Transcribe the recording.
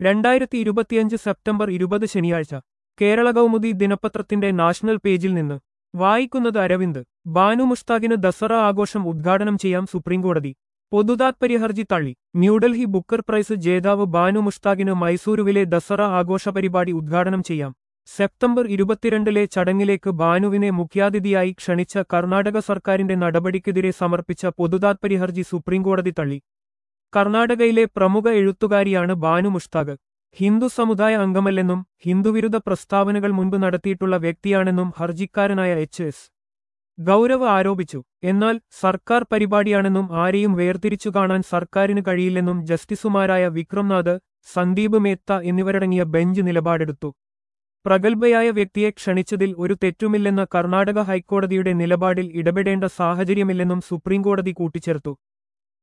2025 September 20 ശനിയാഴ്ച കേരള കൗമുദി ദിനപത്രത്തിന്റെ national പേജിൽ നിന്ന് വായിക്കുന്നത് അരവിന്ദ്. ബാനു മുഷ്താഖിന് ദസറ ആഘോഷം ഉദ്ഘാടനം ചെയ്യാം സുപ്രീംകോടതി. പൊതുതാത്പര്യ ഹർജി തള്ളി. ന്യൂഡൽഹി ബുക്കർ പ്രൈസ് ജേതാവ് ബാനു മുഷ്താഖിന് മൈസൂരുവിലെ ദസറ ആഘോഷ പരിപാടി ഉദ്ഘാടനം ചെയ്യാം. സെപ്റ്റംബർ 22 ചടങ്ങിലേക്ക് ബാനുവിനെ മുഖ്യാതിഥിയായി ക്ഷണിച്ച കർണാടക സർക്കാരിന്റെ നടപടിക്കെതിരെ സമർപ്പിച്ച പൊതുതാത്പര്യ ഹർജി സുപ്രീംകോടതി തള്ളി. കർണാടകയിലെ പ്രമുഖ എഴുത്തുകാരിയാണ് ബാനു മുഷ്താഖ്. ഹിന്ദു സമുദായ അംഗമല്ലെന്നും ഹിന്ദുവിരുദ്ധ പ്രസ്താവനകൾ മുൻപ് നടത്തിയിട്ടുള്ള വ്യക്തിയാണെന്നും ഹർജിക്കാരനായ എച്ച്.എസ്. ഗൗരവ് ആരോപിച്ചു. എന്നാൽ സർക്കാർ പരിപാടിയാണെന്നും ആരെയും വേർതിരിച്ചു കാണാൻ സർക്കാരിന് കഴിയില്ലെന്നും ജസ്റ്റിസുമാരായ വിക്രംനാഥ്, സന്ദീപ് മേത്ത എന്നിവരടങ്ങിയ ബെഞ്ച് നിലപാടെടുത്തു. പ്രഗത്ഭയായ വ്യക്തിയെ ക്ഷണിച്ചതിൽ ഒരു തെറ്റുമില്ലെന്ന കർണാടക ഹൈക്കോടതിയുടെ നിലപാടിൽ ഇടപെടേണ്ട സാഹചര്യമില്ലെന്നും സുപ്രീംകോടതി കൂട്ടിച്ചേർത്തു.